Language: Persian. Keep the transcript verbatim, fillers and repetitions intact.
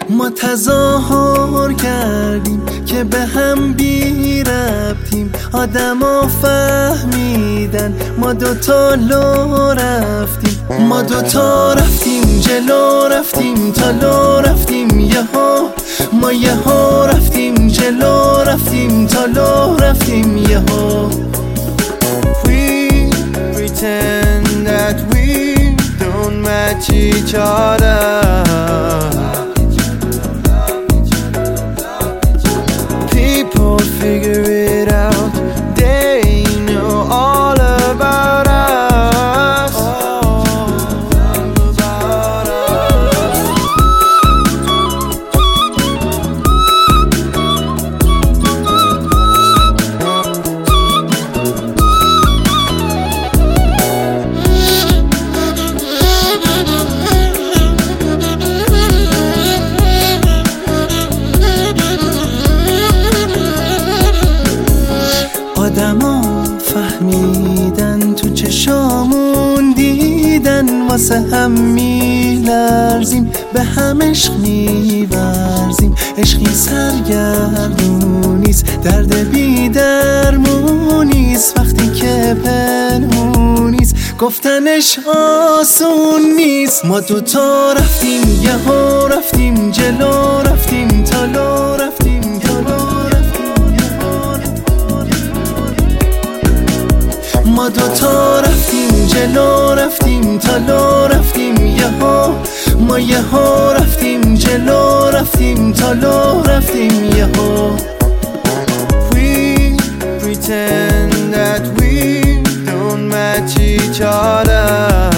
ما تظاهر کردیم که به هم بی ربطیم، آدما فهمیدن ما دوتا لو رفتیم. ما دوتا رفتیم جلو، رفتیم تا لو رفتیم یهو. ما یهو رفتیم جلو، رفتیم تا لو رفتیم یهو. We pretend that we don't match each other. People figure it out, they know all about us. All about us. آدما فهمیدن تو چشامون دیدن، واسه هم میلرزیم به هم عشق میورزیم. عشقی سرگردونیست، درد بی درمونیست، وقتی که پنهونیست گفتنش آسون نیست. ما دوتا رفتیم یهو، رفتیم جلو، رفتیم تا لو رفتیم ما دوتا رفتیم جلو، رفتیم تا لو رفتیم یهو. ما یهو رفتیم جلو، رفتیم تا لو رفتیم یهو. We pretend that we don't match each other.